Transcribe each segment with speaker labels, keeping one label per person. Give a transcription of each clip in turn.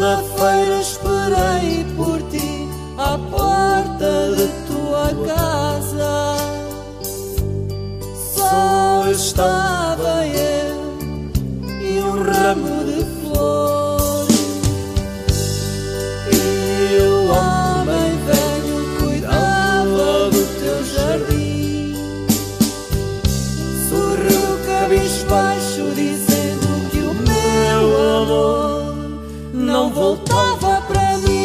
Speaker 1: segunda-feira esperei por ti à porta de tua casa. Só estava eu e um ramo de flores, e o homem velho cuidava do teu jardim. Sorriu cabisbaixo dizendo que o meu amor não voltava para mim.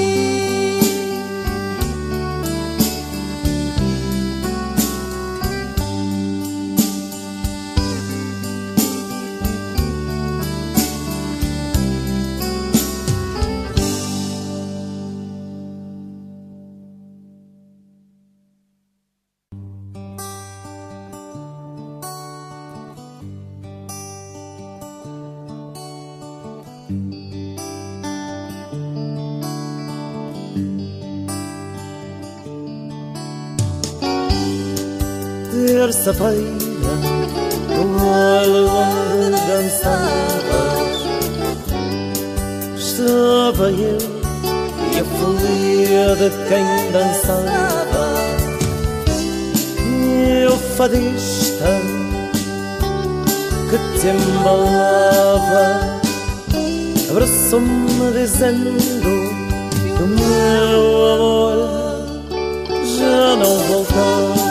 Speaker 2: Terça-feira, no olho onde dançavas, estava eu e a folia de quem dançava. E o fadista que te embalava abraçou-me dizendo que o meu amor já não voltava.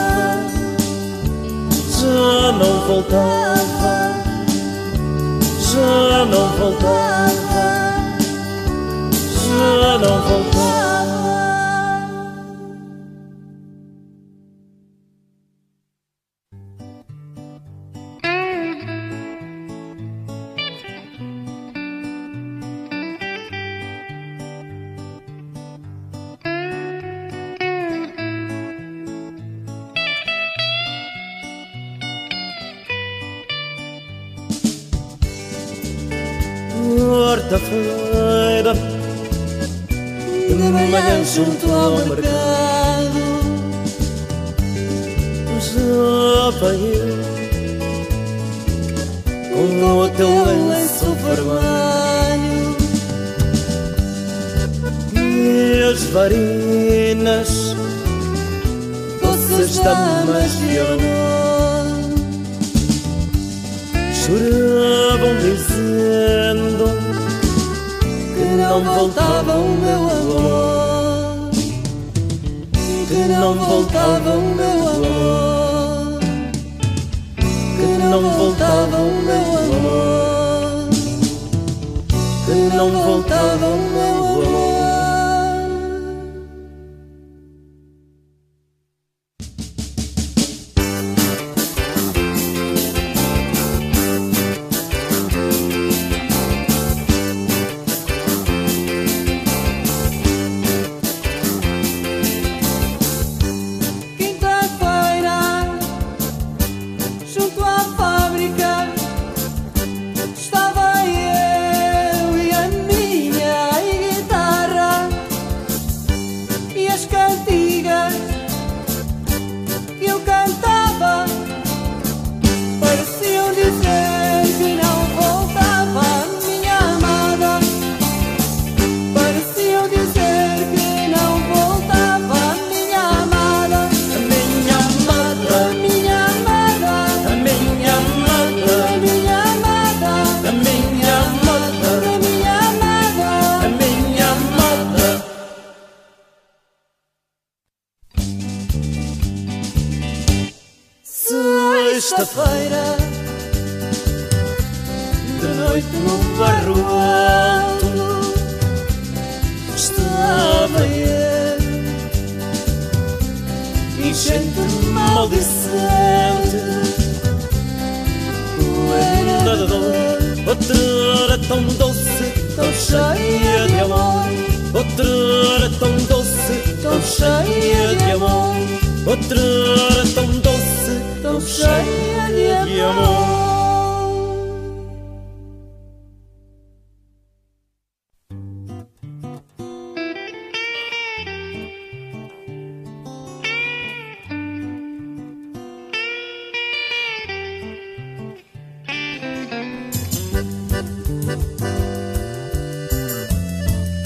Speaker 2: Já não voltava, já não voltava, já não voltava. Quarta-feira,
Speaker 1: de manhã junto ao mercado,
Speaker 2: estava eu com o teu lenço vermelho e as varinas,
Speaker 1: doces damas de honor,
Speaker 2: choravam dizendo
Speaker 1: que não voltava o meu amor, que não voltava o meu amor, que não voltava o meu amor, que não voltava o meu amor. Sexta-feira, de noite no barro alto, estava eu, enchente maldicente, poeira de dor.
Speaker 2: outra era tão doce,
Speaker 1: Tão cheia de amor,
Speaker 2: outra era tão doce,
Speaker 1: tão cheia de amor,
Speaker 2: outra era tão doce,
Speaker 1: tão cheia de amor.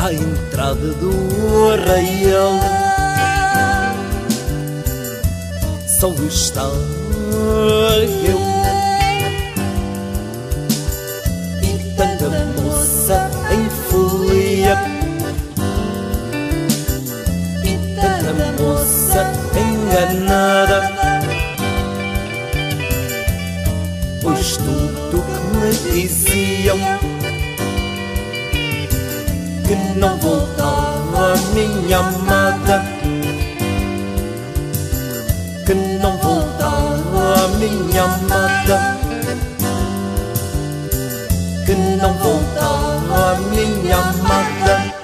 Speaker 2: à entrada do arraial. Só estava eu e tanta moça em folia, e tanta moça enganada, pois tudo que me diziam que não voltava a minha amada, que não voltava a minha amada, que não voltava a minha amada.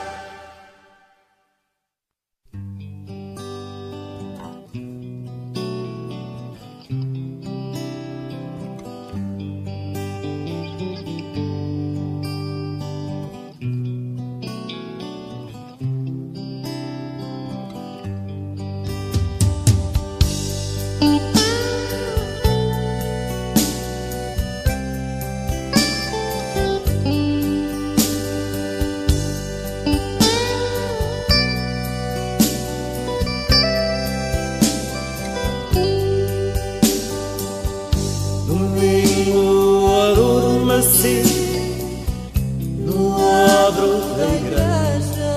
Speaker 2: Domingo adormeci no adro da igreja,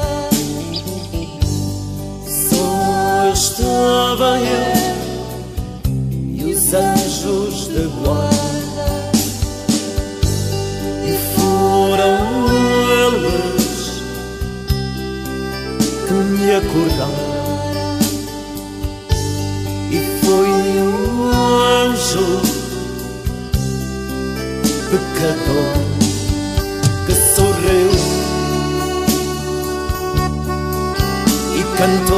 Speaker 2: só estava eu e os anjos da guarda, e foram eles que me acordaram, e foi um anjo pecador que sorriu e cantou